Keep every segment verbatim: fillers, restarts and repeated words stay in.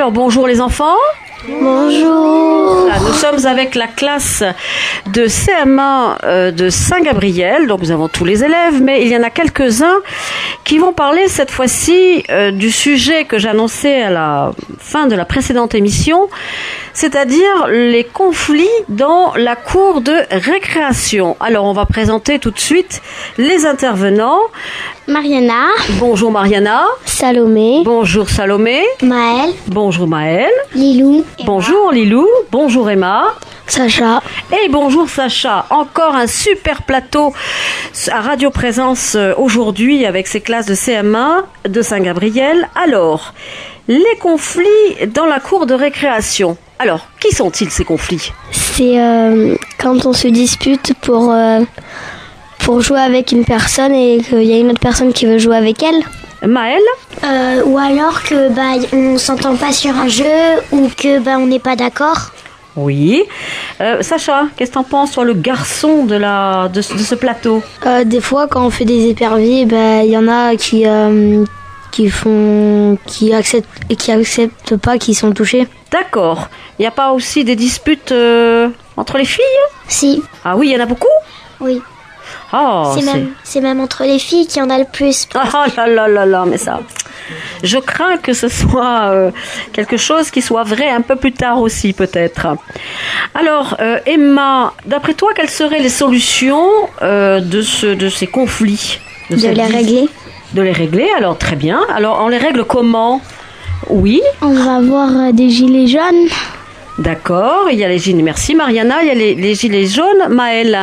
Alors bonjour les enfants. Bonjour. Voilà, nous sommes avec la classe de C M un euh, de Saint-Gabriel, donc nous avons tous les élèves, mais il y en a quelques-uns qui vont parler cette fois-ci euh, du sujet que j'annonçais à la fin de la précédente émission, c'est-à-dire les conflits dans la cour de récréation. Alors on va présenter tout de suite les intervenants. Mariana. Bonjour Mariana. Salomé. Bonjour Salomé. Maëlle. Bonjour Maëlle. Lilou. Bonjour Lilou. Bonjour Emma. Sacha. Et bonjour Sacha. Encore un super plateau à Radio Présence aujourd'hui avec ces classes de C M un de Saint-Gabriel. Alors, les conflits dans la cour de récréation. Alors, qui sont-ils ces conflits? C'est euh, quand on se dispute pour, euh, pour jouer avec une personne et qu'il y a une autre personne qui veut jouer avec elle. Maëlle? euh, Ou alors que bah, on s'entend pas sur un jeu ou que bah, on n'est pas d'accord. Oui. Euh, Sacha, qu'est-ce que t'en penses, toi, le garçon de, la, de, de ce plateau? Euh, des fois, quand on fait des éperviers, bah, il y en a qui, euh, qui font, qui acceptent et qui acceptent pas qu'ils sont touchés. D'accord. Il n'y a pas aussi des disputes euh, entre les filles? Si. Ah oui, il y en a beaucoup? Oui. Oh, c'est, même, c'est même entre les filles qu'il y en a le plus. Ah là là là là, mais ça... Je crains que ce soit euh, quelque chose qui soit vrai un peu plus tard aussi, peut-être. Alors, euh, Emma, d'après toi, quelles seraient les solutions euh, de, ce, de ces conflits? De, de les régler. De les régler, alors très bien. Alors, on les règle comment? Oui. On va avoir des gilets jaunes. D'accord, il y a les gilets... Merci Mariana, il y a les, les gilets jaunes. Maëlle?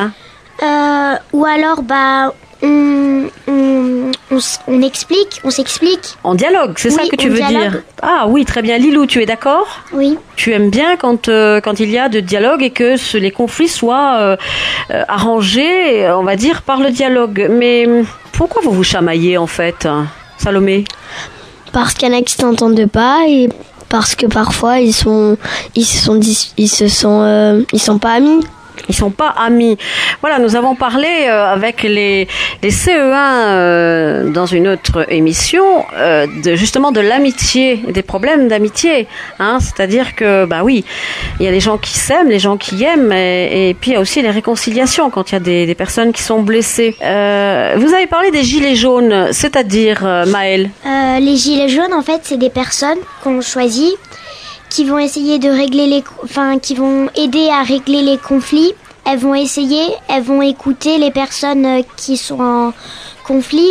Euh, ou alors, bah, on, on, on, on explique, on s'explique. En dialogue, c'est oui, ça que tu veux dialogue. dire? Ah oui, très bien. Lilou, tu es d'accord? Oui. Tu aimes bien quand, euh, quand il y a de dialogue et que ce, les conflits soient euh, euh, arrangés, on va dire, par le dialogue. Mais pourquoi vous vous chamaillez, en fait, Salomé? Parce qu'il y en a qui s'entendent pas et parce que parfois, ils sont, ils se sont, ils se sont, euh, ils sont pas amis. Ils sont pas amis. Voilà, nous avons parlé euh, avec les, les C E un euh, dans une autre émission euh, de justement de l'amitié, des problèmes d'amitié. Hein, c'est-à-dire que bah oui, il y a les gens qui s'aiment, les gens qui aiment, et, et puis il y a aussi les réconciliations quand il y a des, des personnes qui sont blessées. Euh, vous avez parlé des gilets jaunes, c'est-à-dire euh, Maëlle? euh, Les gilets jaunes, en fait, c'est des personnes qu'on choisit, qui vont essayer de régler les, enfin, qui vont aider à régler les conflits. Elles vont essayer, elles vont écouter les personnes qui sont en conflit.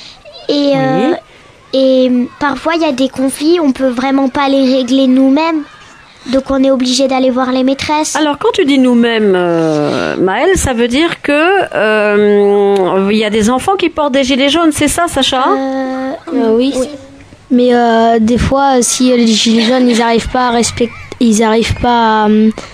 Et, oui. euh, et parfois, il y a des conflits, on peut vraiment pas les régler nous-mêmes. Donc, on est obligé d'aller voir les maîtresses. Alors, quand tu dis nous-mêmes, euh, Maëlle, ça veut dire que euh, il y a des enfants qui portent des gilets jaunes, c'est ça, Sacha? euh, euh, Oui. oui. Mais euh, des fois, si les gilets jaunes, ils n'arrivent pas à respecter, ils n'arrivent pas à,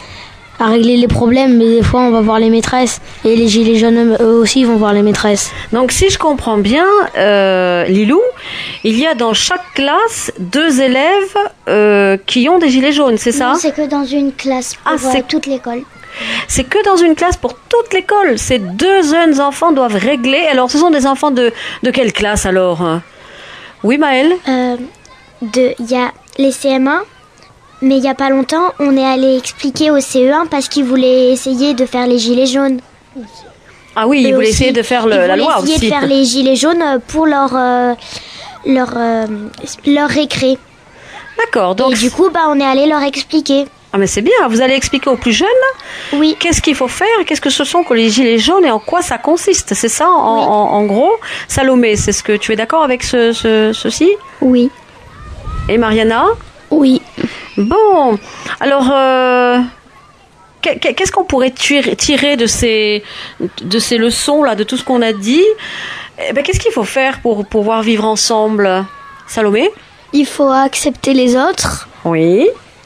à régler les problèmes, mais des fois, on va voir les maîtresses. Et les gilets jaunes, eux aussi, vont voir les maîtresses. Donc, si je comprends bien, euh, Lilou, il y a dans chaque classe deux élèves euh, qui ont des gilets jaunes, c'est ça? Non, c'est que dans une classe pour ah, c'est... euh, toute l'école. C'est que dans une classe pour toute l'école. Ces deux jeunes enfants doivent régler. Alors, ce sont des enfants de, de quelle classe alors? Oui, Maëlle? euh, Il y a les C M un, mais il n'y a pas longtemps, on est allé expliquer au C E un parce qu'ils voulaient essayer de faire les gilets jaunes. Ah oui, ils voulaient essayer de faire le, la loi aussi. Ils voulaient essayer de faire les gilets jaunes pour leur, euh, leur, euh, leur récré. D'accord. Donc... Et du coup, bah, on est allé leur expliquer. Ah mais c'est bien, vous allez expliquer aux plus jeunes oui. Qu'est-ce qu'il faut faire, qu'est-ce que ce sont que les gilets jaunes et en quoi ça consiste, c'est ça en, oui. en, en gros. Salomé, c'est ce que tu es d'accord avec ce, ce, ceci? Oui. Et Mariana? Oui. Bon, alors euh, qu'est-ce qu'on pourrait tirer de ces, de ces leçons là, de tout ce qu'on a dit? Eh ben, qu'est-ce qu'il faut faire pour pouvoir vivre ensemble, Salomé? Il faut accepter les autres. Oui.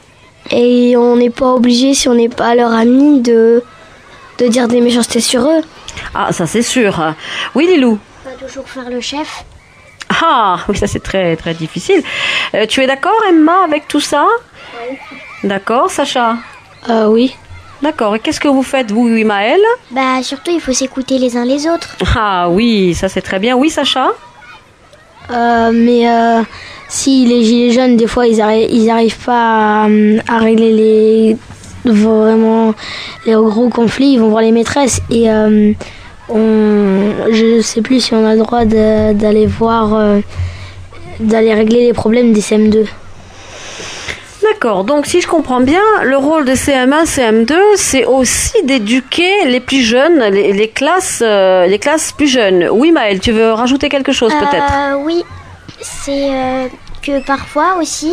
Et on n'est pas obligé, si on n'est pas leur ami, de, de dire des méchancetés sur eux. Ah, ça c'est sûr. Oui, Lilou? On va toujours faire le chef. Ah, oui, ça c'est très très difficile. Euh, tu es d'accord, Emma, avec tout ça? Oui. D'accord, Sacha? euh, Oui. D'accord, et qu'est-ce que vous faites, vous, oui, Maëlle? Bah, surtout, il faut s'écouter les uns les autres. Ah oui, ça c'est très bien. Oui, Sacha? Euh, mais euh, si les gilets jaunes, des fois, ils n'arrivent ils arrivent pas à, à régler les vraiment les gros conflits, ils vont voir les maîtresses et euh, on, je sais plus si on a le droit de, d'aller voir, euh, d'aller régler les problèmes des C M deux. D'accord, donc si je comprends bien, le rôle de C M un, C M deux, c'est aussi d'éduquer les plus jeunes, les, les classes, euh, les classes plus jeunes. Oui, Maëlle, tu veux rajouter quelque chose peut-être ? Euh, oui, c'est euh, que parfois aussi,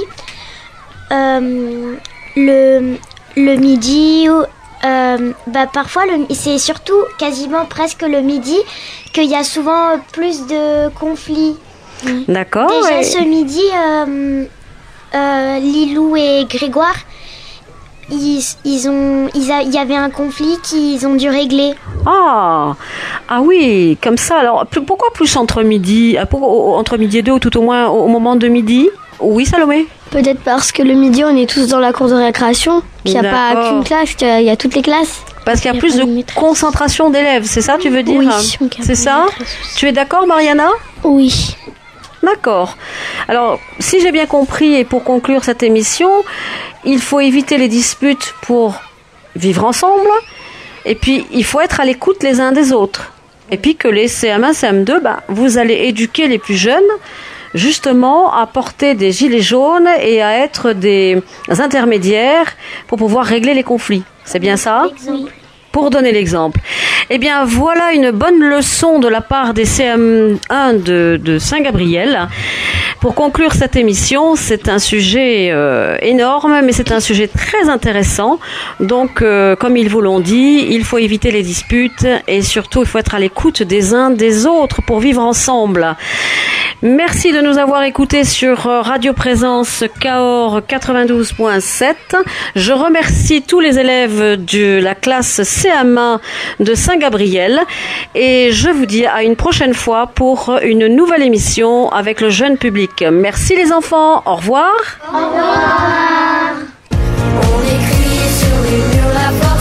euh, le, le midi, euh, bah parfois le, c'est surtout quasiment presque le midi qu'il y a souvent plus de conflits. D'accord. Déjà et... ce midi, euh, euh, Lilou et Grégoire, ils, ils ont, il y avait un conflit qu'ils ont dû régler. Ah, ah oui, comme ça. Alors, plus, pourquoi plus entre midi, pour, entre midi et deux, ou tout au moins au, au moment de midi ? Oui, Salomé ? Peut-être parce que le midi, on est tous dans la cour de récréation, qu'il n'y a D'accord. pas qu'une classe, qu'il y a toutes les classes. Parce qu'il y a, Il y a plus pas de de maîtresse. concentration d'élèves, c'est ça, tu veux dire ? Oui, c'est ça ? Tu es d'accord, Mariana ? Oui. D'accord. Alors, si j'ai bien compris, et pour conclure cette émission, il faut éviter les disputes pour vivre ensemble, et puis il faut être à l'écoute les uns des autres. Et puis que les C M un, C M deux, bah, vous allez éduquer les plus jeunes, justement à porter des gilets jaunes et à être des intermédiaires pour pouvoir régler les conflits. C'est bien ça ? Oui. Pour donner l'exemple. Eh bien, voilà une bonne leçon de la part des C M un de, de Saint-Gabriel. Pour conclure cette émission, c'est un sujet euh, énorme, mais c'est un sujet très intéressant. Donc, euh, comme ils vous l'ont dit, il faut éviter les disputes et surtout, il faut être à l'écoute des uns des autres pour vivre ensemble. Merci de nous avoir écoutés sur Radio Présence Cahors quatre-vingt-douze point sept. Je remercie tous les élèves de la classe C M un de Saint-Gabriel et je vous dis à une prochaine fois pour une nouvelle émission avec le jeune public. Merci les enfants, au revoir. Au revoir. On écrit sur les murs la